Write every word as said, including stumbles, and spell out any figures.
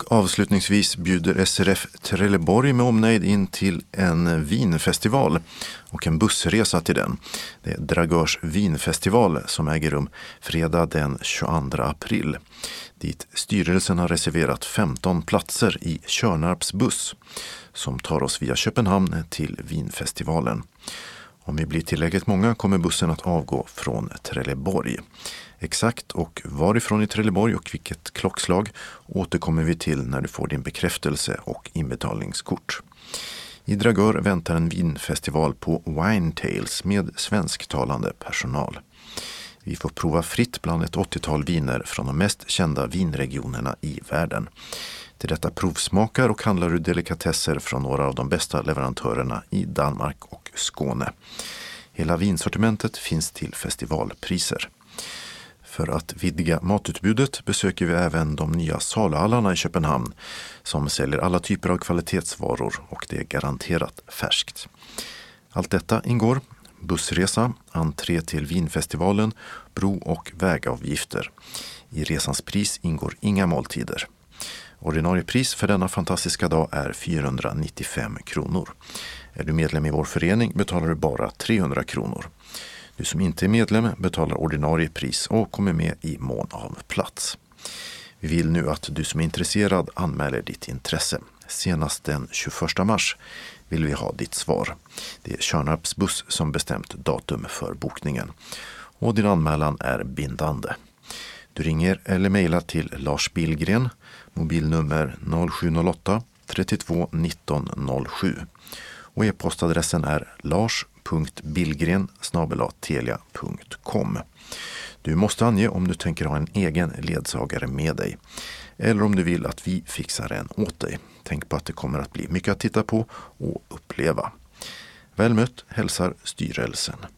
avslutningsvis bjuder S R F Trelleborg med omnejd in till en vinfestival och en bussresa till den. Det är Dragörs vinfestival som äger rum fredag den tjugoandra april. Dit styrelsen har reserverat femton platser i Tjörnarps buss som tar oss via Köpenhamn till vinfestivalen. Om vi blir tillräckligt många kommer bussen att avgå från Trelleborg. Exakt och varifrån i Trelleborg och vilket klockslag återkommer vi till när du får din bekräftelse och inbetalningskort. I Dragör väntar en vinfestival på Wine Tales med svensktalande personal. Vi får prova fritt bland ett åttiotal viner från de mest kända vinregionerna i världen. Till detta provsmakar och handlar du delikatesser från några av de bästa leverantörerna i Danmark och Skåne. Hela vinsortimentet finns till festivalpriser. För att vidga matutbudet besöker vi även de nya saluhallarna i Köpenhamn som säljer alla typer av kvalitetsvaror och det är garanterat färskt. Allt detta ingår: bussresa, entré till vinfestivalen, bro- och vägavgifter. I resans pris ingår inga måltider. Ordinarie pris för denna fantastiska dag är fyrahundranittiofem kronor. Är du medlem i vår förening betalar du bara trehundra kronor. Du som inte är medlem betalar ordinarie pris och kommer med i mån av plats. Vi vill nu att du som är intresserad anmäler ditt intresse. Senast den tjugoförsta mars vill vi ha ditt svar. Det är Tjörnarps buss som bestämt datum för bokningen. Och din anmälan är bindande. Du ringer eller mejlar till Lars Billgren, mobilnummer noll sju noll åtta trettiotvå nitton noll sju. Och e-postadressen är lars punkt billgren snabel-a telia punkt com. Du måste ange om du tänker ha en egen ledsagare med dig. Eller om du vill att vi fixar en åt dig. Tänk på att det kommer att bli mycket att titta på och uppleva. Väl mött hälsar styrelsen.